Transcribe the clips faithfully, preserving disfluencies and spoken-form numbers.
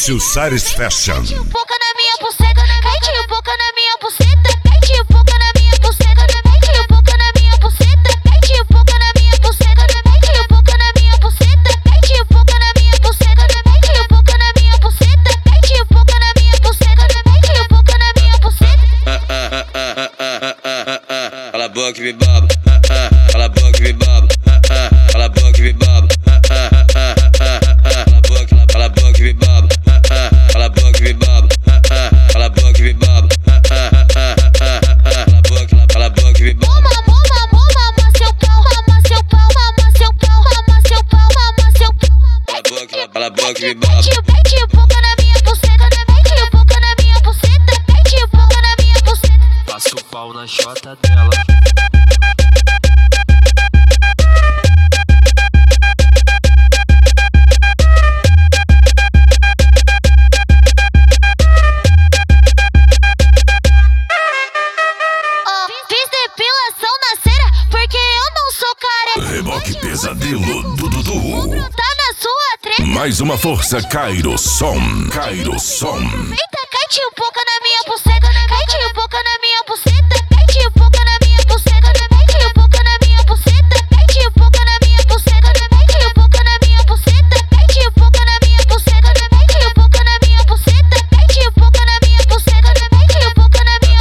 Márcio Sares Fashion. Mete um pouco na minha buceta, mete um pouco na minha buceta, mete um pouco na minha buceta, mete um pouco na minha buceta, mete um pouco na minha buceta, mete um pouco na minha buceta, mete um pouco na minha buceta, mete um pouco na minha buceta, mete um pouco na minha buceta, mete um pouco na minha buceta. Cala a boca e me baba, cala a boca e me baba, cala a boca e me baba, cala a boca, cala a boca e me baba, cala a boca e me baba, cala a boca e me baba, cala a boca, cala a boca e me baba. Mama, mama, mama, mama seu pau, mama seu pau, mama seu pau, mama seu pau, mama seu pau. Cala a boca, cala a boca e me baba. Mete, mete um pouco na minha buceta, mete um pouco na minha buceta, mete um pouco na minha buceta. Passa o pau na chota dela. Reboque Pesadelo do Dudu. Tá na sua treta. Mais uma força, Cairo Som. Cairo Som. Eita, cate um pouco na minha buceta, cate um pouco na minha buceta, cate um pouco na minha buceta, cate um pouco na minha buceta, cate um pouco na minha buceta, cate um pouco na minha buceta, cate um pouco na minha buceta, cate um pouco na minha buceta, cate um pouco na minha buceta, cate um pouco na minha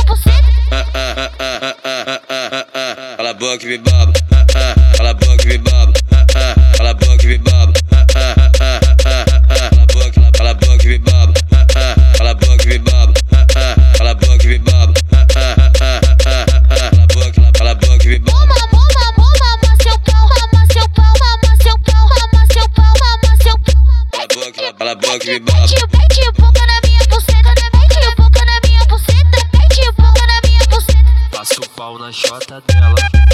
buceta. Cala a boca e me baba, cala a boca e me baba, cala a boca e me baba, cala a boca, cala a boca e me baba, cala a boca e me baba, cala a boca e me baba, cala a boca, cala a boca e me baba. Mama, mama, mama, mama seu pau, mama seu pau, mama seu pau, mama seu pau, mama seu pau. Cala a boca, cala a boca e me baba. Mete, mete um pouco na minha buceta, mete um pouco na minha buceta, mete um pouco na minha buceta. Passa o pau na chota dela.